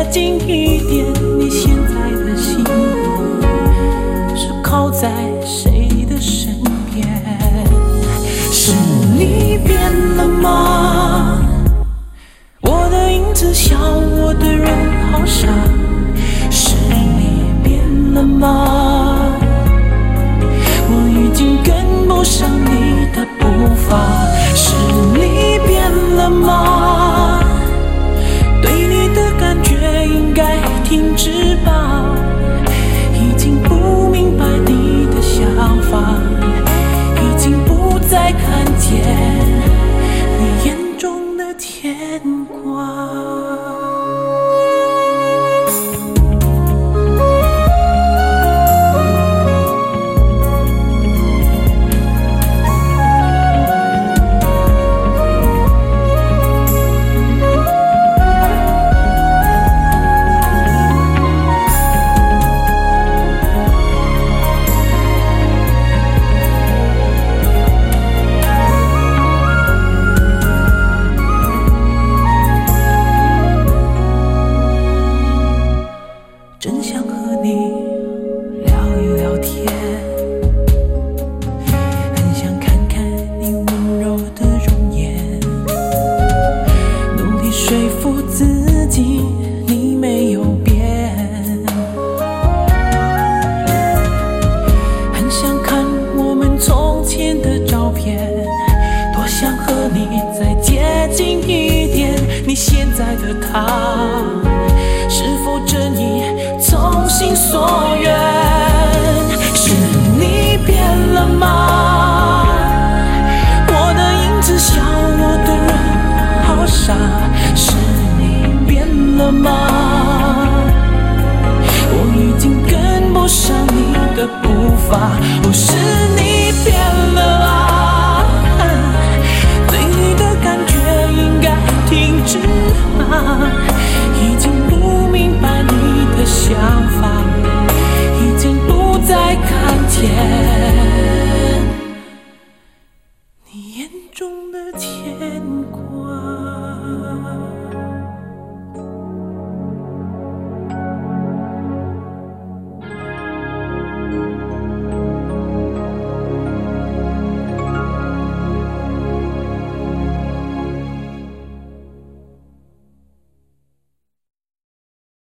近一点，你现在的心是靠在谁的身边？是你变了吗？我的影子笑我对人好傻。是你变了吗？我已经跟不上你的步伐。是你变了吗？对你的感觉应该停止吧，已经不明白你的想法，已经不再看见你眼中的牵挂。真想和你聊一聊天，很想看看你温柔的容颜，努力说服自己你没有变，很想看我们从前的照片，多想和你再接近一点。你现在的他是否真意从心所愿？是你变了吗？我的影子笑我对人好傻。是你变了吗？我已经跟不上你的步伐。哦，是